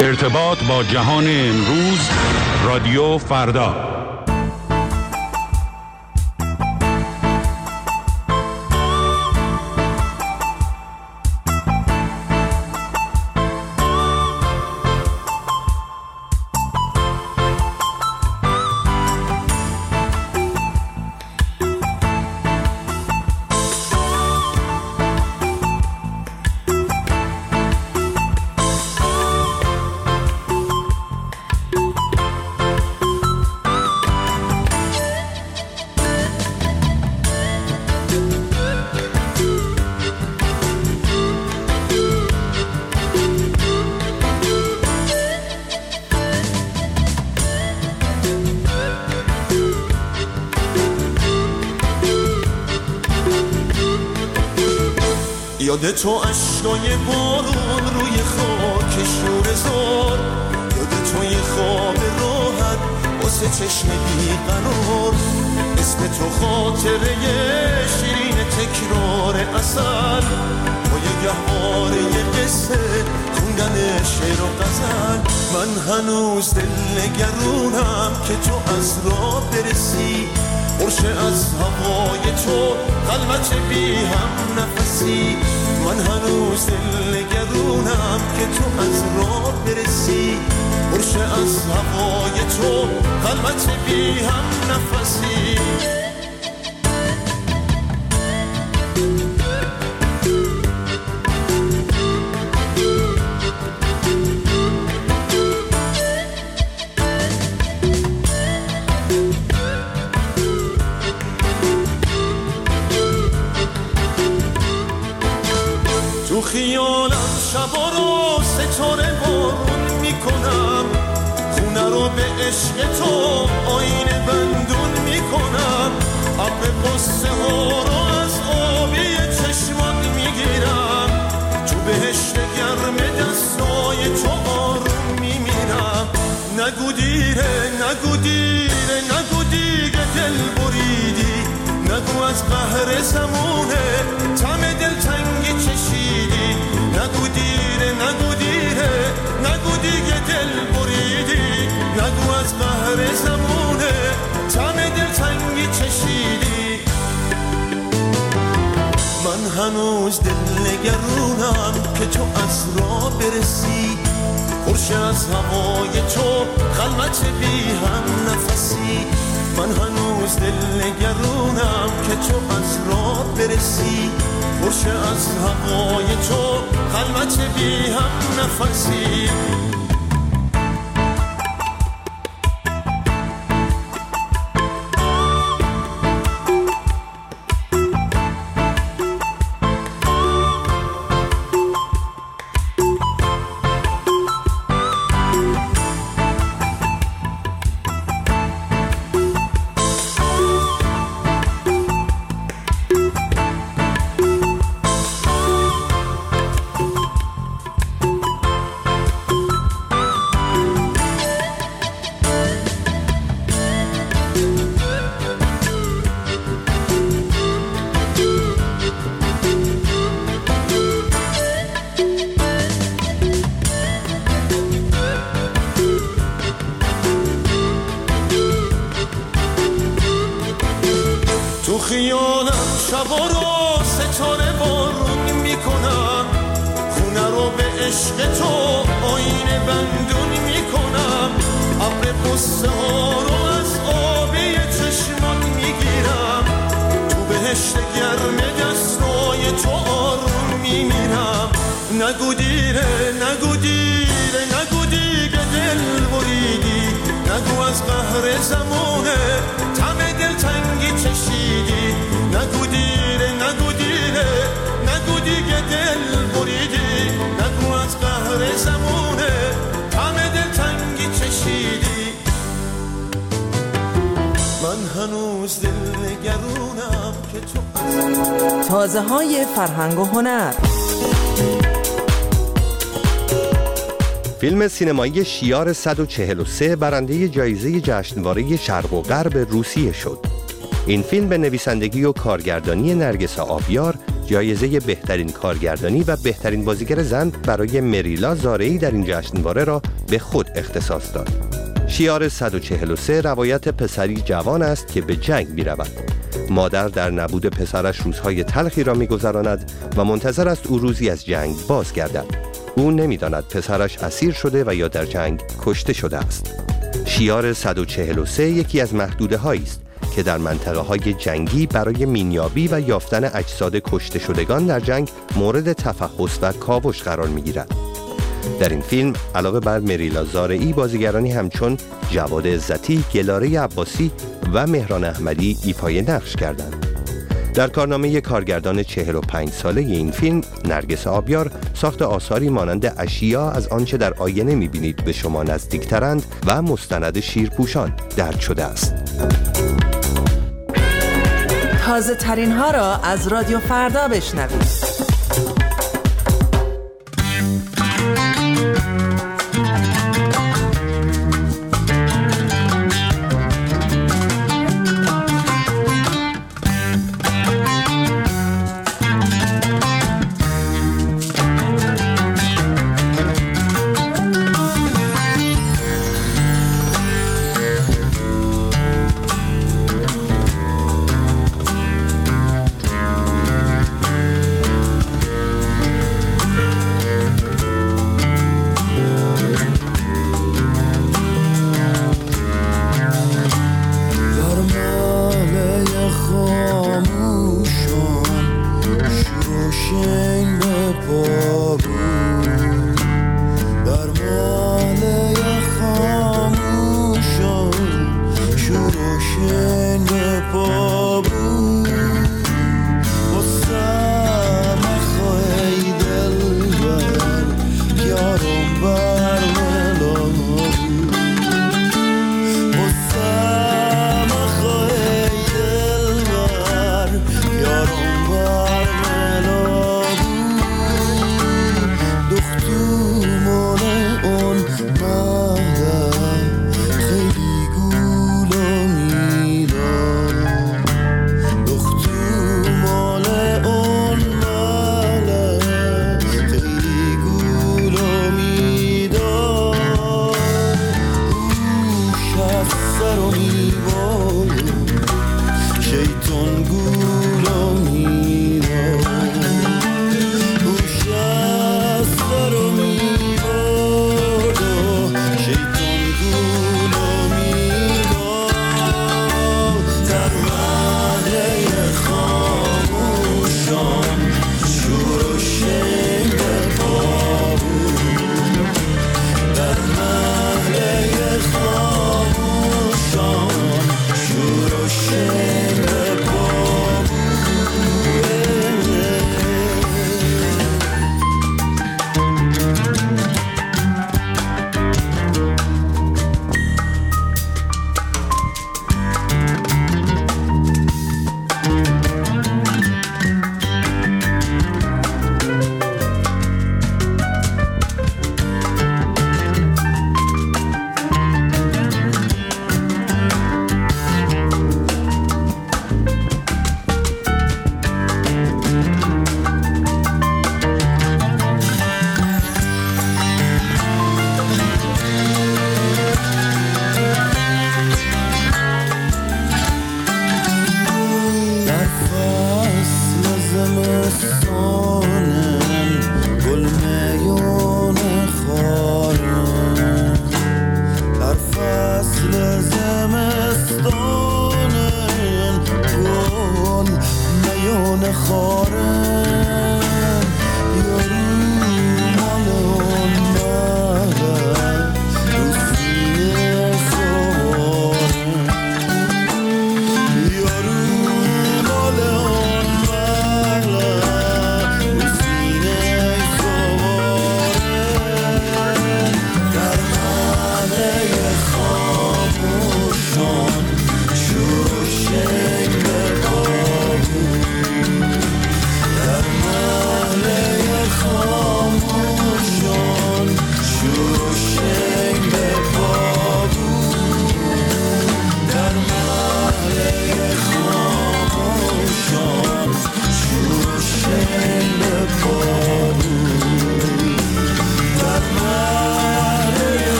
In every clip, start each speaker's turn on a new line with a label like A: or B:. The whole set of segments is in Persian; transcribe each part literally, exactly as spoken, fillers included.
A: ارتباط با جهان امروز، رادیو فردا.
B: یاد تو اشکای بارون روی خاک شور زار، یاد تو یه خواب راحت واسه چشم بیقرار، اسم تو خاطره شیرین تکرار اصل، با یه گهواره یه قصه خوندن شعر و غزل. من هنوز دل نگرونم که تو از راه برسی، برشه از هوای تو خلوت بی هم نفسی. من هنوز دل نگرونم که تو از راه برسی، برشه از هوای تو خلوت بی هم نفسی. تو خیالم شبا رو ستاره بارون میکنم، خونه رو به عشق تو آینه بندون میکنم، ابر قصه ها رو از آبی چشمات میگیرم، تو بهشت گرم دستای تو آروم میمیرم. نگو دیره نگو دیره نگو دیگه دل بریدی، نگو از قهر زمونه تم دل تنگی چشیدی. نگو دیره نگو دیره نگو دیگه دل بریدی، نگو از قهر زمونه تم دل تنگی چشیدی. من هنوز دل نگرونم که تو از راه برسی، پرشه از هوای تو خلوت بی هم نفسی. من هنوز دل نگرونم که تو از راه برسی، پرشه از هوای تو خلوت بی هم نفسی. تو خیالم شبا رو ستاره بارون میکنم، خونه رو به عشق تو آینه بندون میکنم، ابر قصه ها رو از آبی چشمات میگیرم، تو بهشت گرم دستای تو آروم میمیرم. نگو دیره نگو دیره نگو دیگه دل بریدی، نگو از قهر زمونه تم دل تنگی چشیدی. نگو دیره نگو دیره نگو دیگه دل بریدی، نگو از قهر زمونه تم دل تنگی چشیدی. من هنوز دل نگرونم که تو
C: تازه های فرهنگ و هنر.
D: فیلم سینمایی شیار صد و چهل و سه برنده جایزه جشنواره شرق و غرب روسیه شد. این فیلم به نویسندگی و کارگردانی نرگس آبیار جایزه بهترین کارگردانی و بهترین بازیگر زن برای مریلا زارعی در این جشنواره را به خود اختصاص داد. شیار صد و چهل و سه روایت پسری جوان است که به جنگ می رود. مادر در نبود پسرش روزهای تلخی را می گذراند و منتظر است او روزی از جنگ بازگردد. او نمی داند پسرش اسیر شده و یا در جنگ کشته شده است. شیار صد و چهل و سه یکی از محدوده هایی است که در منطقه های جنگی برای مینیابی و یافتن اجساد کشته شدگان در جنگ مورد تفحص و کاوش قرار می گیرد. در این فیلم علاوه بر مریلا زارعی بازیگرانی همچون جواد عزتی، گلاره عباسی و مهران احمدی ایفای نقش کردند. در کارنامه کارگردان چهل و پنج ساله این فیلم، نرگس آبیار ساخت آثاری مانند اشیا از آنچه در آینه می‌بینید به شما نزدیکترند و مستند شیرپوشان درج شده است.
C: تازه ترین ها را از رادیو فردا بشنوید.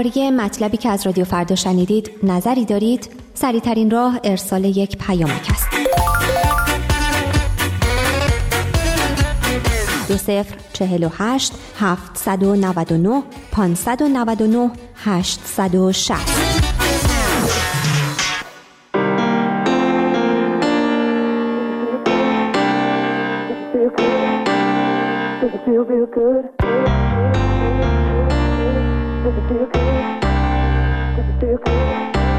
E: درباره مطلبی که از رادیو فردا شنیدید نظری دارید؟ سریع‌ترین راه ارسال یک پیامک است. دو صفر چهل و هشت هفتصد و نود و نه پانصد و نود و نه هشتصد و شصت.
F: Feel real good. Does it feel good? Does it feel good?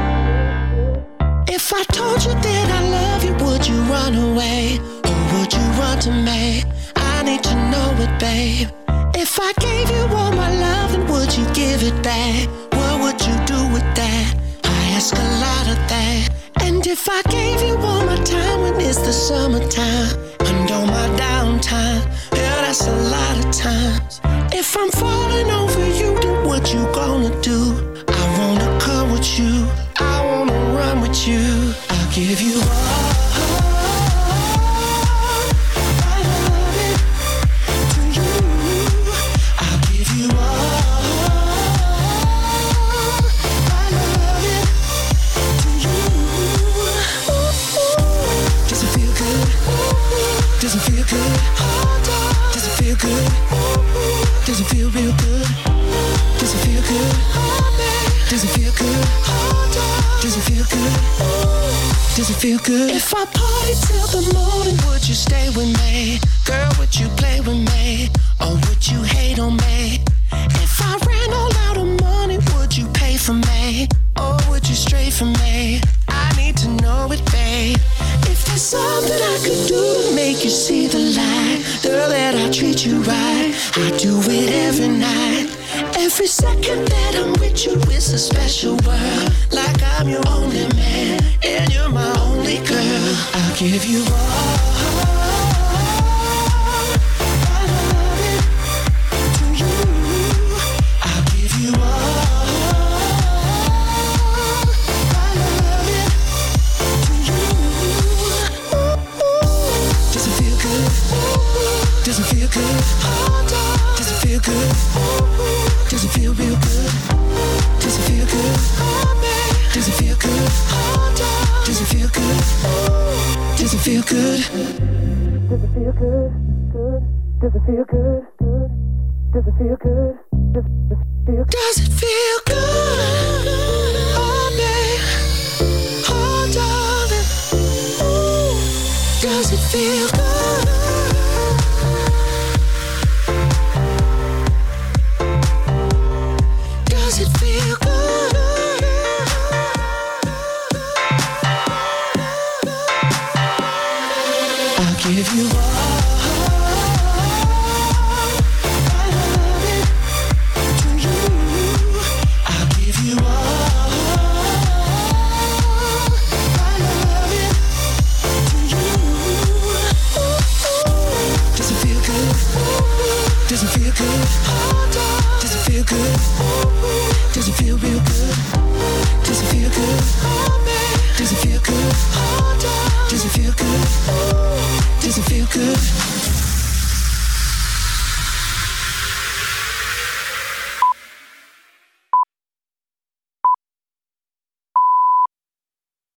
B: If I told you that I love you, would you run away? Or would you run to me? I need to know it, babe. If I gave you all my love, then would you give it back? What would you do with that? I ask a lot of that. And if I gave you all my time when it's the summertime, and all my downtime, yeah, that's a lot of times. If I'm falling over you, then what you gonna do? I wanna come with you, I wanna run with you. I'll give you all I love it to you. I'll give you all I love it to you. Does it feel good? Does it feel good? Does it feel good? Does it feel real good? Does it feel good? Does it feel good? Does it feel good? Does it feel good? If I party till the morning, would you stay with me? Girl, would you play with me? Or would you hate on me? If I ran all out of money, would you pay for me? Or would you stray from me? I need to know it, babe. If there's something I could do to make you see the light, girl, that I treat you right, I do it every night. Every second that I'm with you is a special world. Like I'm your only man and you're my only girl. I'll give you all I love it to you. I'll give you all I love it to you. Does it feel good? Does it feel good? Does it feel good? Does it feel real good? Does it feel good? Does it feel good? Does it feel good? Does it feel good?
F: Does it feel good? Good. Does it feel good? Good. Does it feel good? Does it feel good?
B: Does it feel good? Oh, babe. Oh, darling. Ooh. Does it feel good? Does it feel good? I'll give you all I love it to you. I'll give you all I love it to you. Does it feel good? Does it feel good? Does it feel good? Does it feel real good? Does it feel good? Does it feel good? Does it feel good? Does it feel good?